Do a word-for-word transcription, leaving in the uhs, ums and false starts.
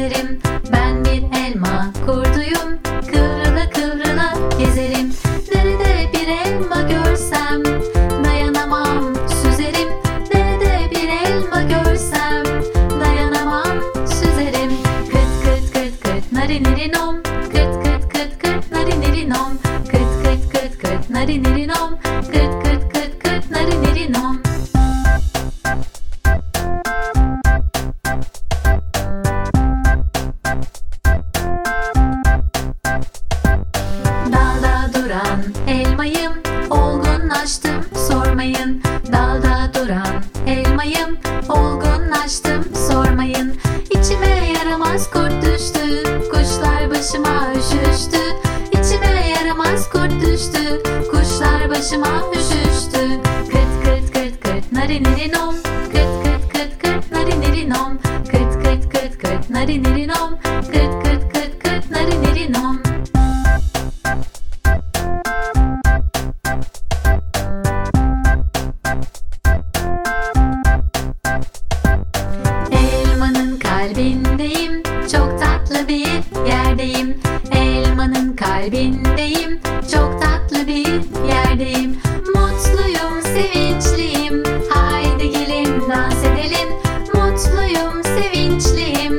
gezerim. Ben bir elma kurduyum, kıvrıla kıvrıla gezerim. Nerede bir elma görsem dayanamam, süzerim. Nerede bir elma görsem dayanamam, süzerim. Kıt kıt kıt kıt narinirinom, kıt kıt kıt kıt narinirinom, kıt kıt kıt kıt narinirinom, kıt kıt kıt kıt narinirinom. Dalda duran elmayım, olgunlaştım sormayın. Dalda duran elmayım, olgunlaştım sormayın. İçime yaramaz kurt düştü, kuşlar başıma üşüştü. İçime yaramaz kurt düştü, kuşlar başıma üşüştü. Kıt kıt kıt kıt narinirinom, kıt kıt kıt kıt narinirinom, kıt kıt kıt kıt narinirinom, kıt kıt kıt kıt narinirinom. Elmanın kalbindeyim, çok tatlı bir yerdeyim. Elmanın kalbindeyim, çok tatlı bir yerdeyim. Mutluyum, sevinçliyim, haydi gelin dans edelim. Mutluyum, sevinçliyim,